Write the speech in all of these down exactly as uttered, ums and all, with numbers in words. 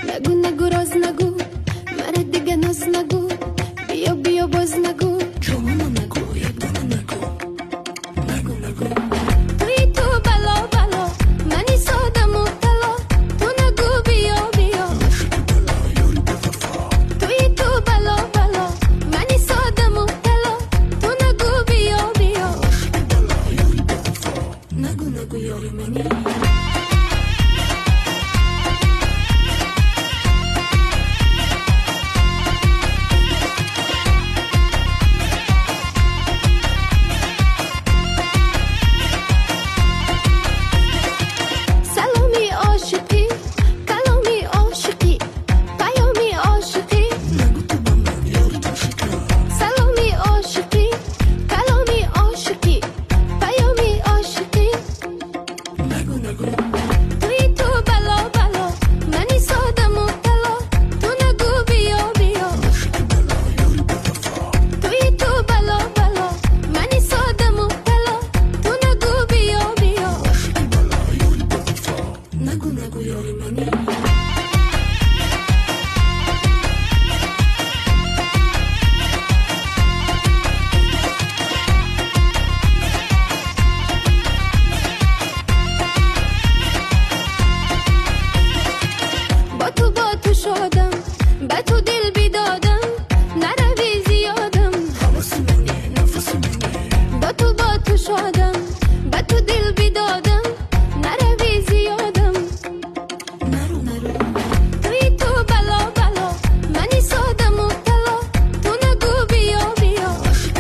نگو نگو راز نگو، مرا دیگه ناز نگو، بیا بیا باز نگو، جوانو نگو، یک دانه نگو، نگو نگو. توی تو بلا بلا، منی ساده مبتلا، تو نگو بیا بیا. توی تو بلا بلا، منی ساده مبتلا، تو نگو بیا بیا. نگو نگو یاری منی. به تو دل بیدادم، نروی زیادم، حواس منی نفس منی. با تو با تو شادم، به تو دل بیدادم، نروی زیادم، نرو نرو. توی تو بلا بلا، منی ساده مبتلا، تو نگو بیا بیا.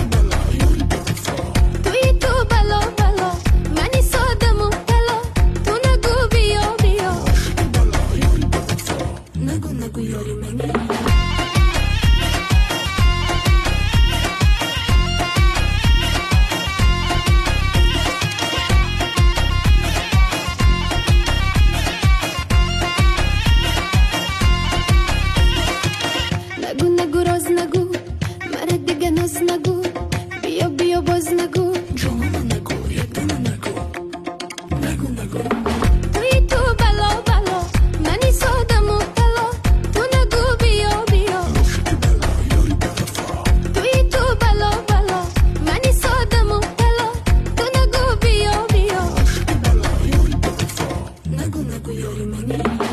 توی تو بلا بلا، منی ساده مبتلا، تو نگو بیا بیا. نگو نگو یاری منی. نگو نگو راز نگو، مرا دیگه ناز نگو، بیا بیا باز نگو، جوانو نگو، یک دانه نگو، نگو نگو. توی تو بلا بلا، منی ساده مبتلا، تو نگو بیا بیا. توی تو بلا بلا، منی ساده مبتلا، تو نگو بیا بیا. نگو نگو یاری منی.